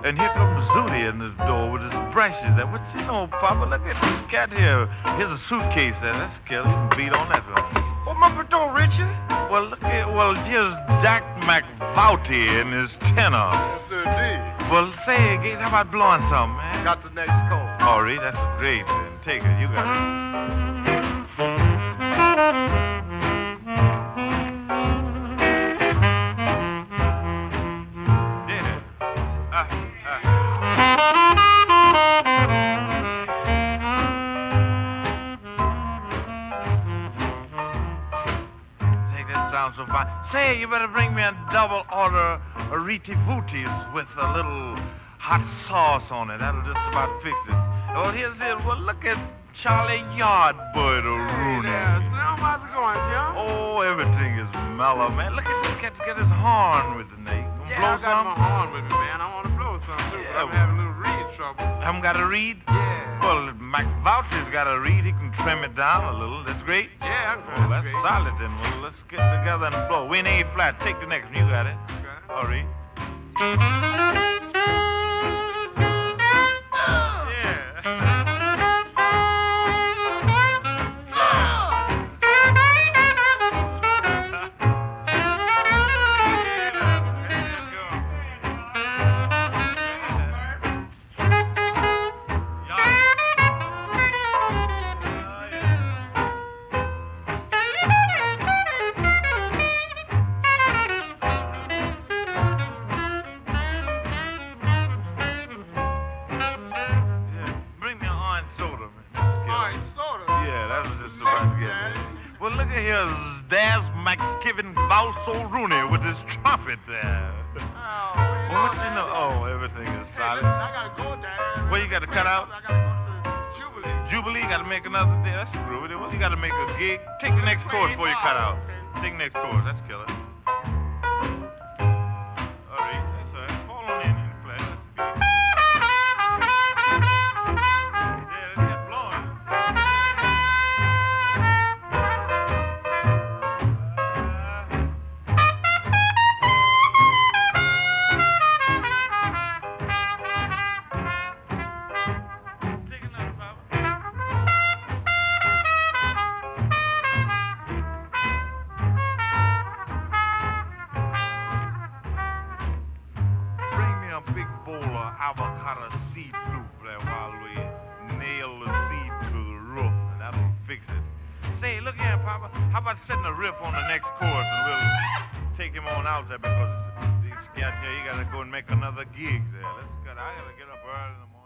And here comes Zooty in the door with his brushes. What you know, Papa? Look at this cat here. Here's a suitcase there. Let's kill it and beat on that one. Open up the door, Richard. Well, look here. Well, here's Jack McVouty and his tenor. Yes, indeed. Well, say, Gates, how about blowing some, man? Got the next call. Oh, Reed, that's great, then. Take it. You got it. So fine. Say, you better bring me a double order of Riti Booties with a little hot sauce on it. That'll just about fix it. Well, here's it. Well, look at Charlie Yardbird Rooney. Yeah, Slim, how's it going, John? Oh, everything is mellow, man. Look at this cat get his horn with the neck. Yeah, I got my horn with me, man. I want to blow some, too, but I'm having a little reed trouble. Haven't got a reed? Yeah. Well, McVouty's got a reed. He can trim it down a little. That's great. Yeah, Well, that's solid then. Well, let's get together and blow. We in A flat. Take the next one. You got it. Okay. All right. Here's Daz McSkiven Valso Rooney with his trumpet there. Well, what you know? Oh, everything is solid. Listen, I gotta go down. What you got to cut out? I gotta go to Jubilee. Jubilee, you got to make another day. That's groovy. Well, you got to make a gig. Take the next chord before you cut out. Take the next chord. That's killer. All right, that's all right. Fall on in and play. That's good. Yeah, let's get blowing. Avocado seed soup there while we nail the seed to the roof, and that'll fix it. Say, look here, Papa. How about setting a riff on the next chorus, and we'll take him on out there because this cat here, he got to go and make another gig there. I got to get up early in the morning.